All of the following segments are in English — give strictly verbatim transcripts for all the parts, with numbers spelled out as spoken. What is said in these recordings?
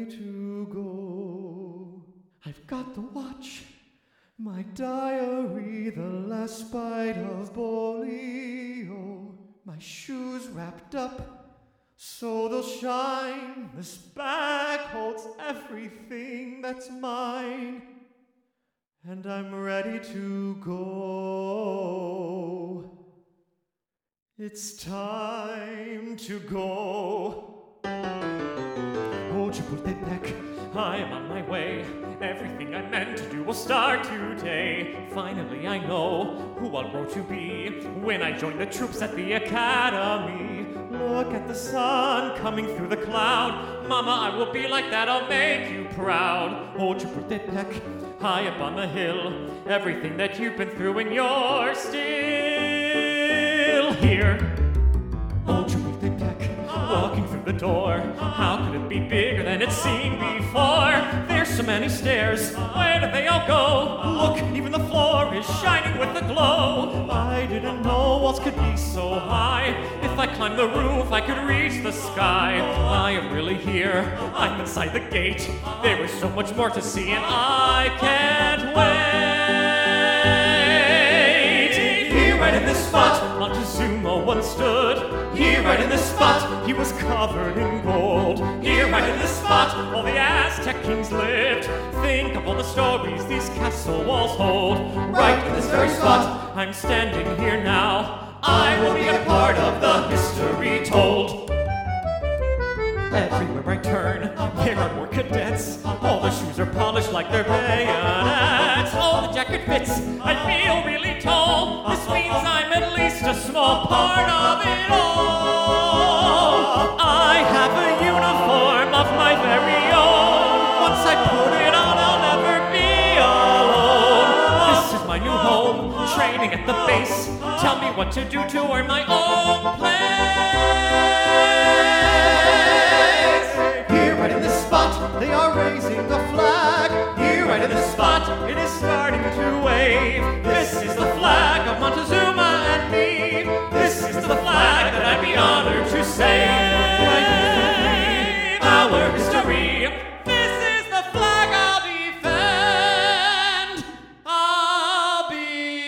ready to go. I've got the watch, my diary, the last bite of Bolio, my shoes wrapped up so they'll shine. This bag holds everything that's mine, and I'm ready to go. It's time to go. Hold your birthday back, I am on my way. Everything I meant to do will start today. Finally I know who I'll grow to be when I join the troops at the academy. Look at the sun coming through the cloud. Mama, I will be like that, I'll make you proud. Hold your birthday back, high up on the hill. Everything that you've been through and you're still here. Hold your birthday back, walking through the door. How could it be bigger than it's seen before? There's so many stairs, where do they all go? Look, even the floor is shining with a glow. I didn't know walls could be so high. If I climbed the roof, I could reach the sky. I am really here, I'm inside the gate. There is so much more to see and I can't wait. Here right in this spot, Montezuma once stood. Here right in this spot, he was covered in gold. Here right in this spot, all the Aztec kings lived. Think of all the stories these castle walls hold. Right in this very spot, I'm standing here now. I will be a part of the history told. Everywhere I turn, there are more cadets. All the shoes are polished like their bayonets. Oh, the jacket fits, I feel really tall. This means I'm at least a small part of it all. I have a uniform of my very own. Once I put it on, I'll never be alone. This is my new home, training at the base. Tell me what to do to earn my own place. Here right in this spot, they are raising the flag. Here right in this spot, it is starting to wave. This is the flag of Montezuma and me. This is the flag that I'd be honored to save. Our history. This is the flag I'll defend. I'll be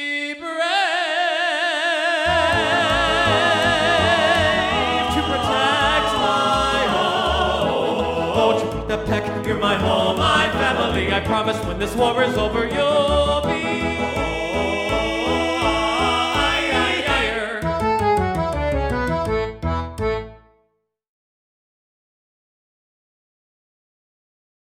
brave to protect my home. Hold you put the peck, you're my home, my family. I promise when this war is over, you'll be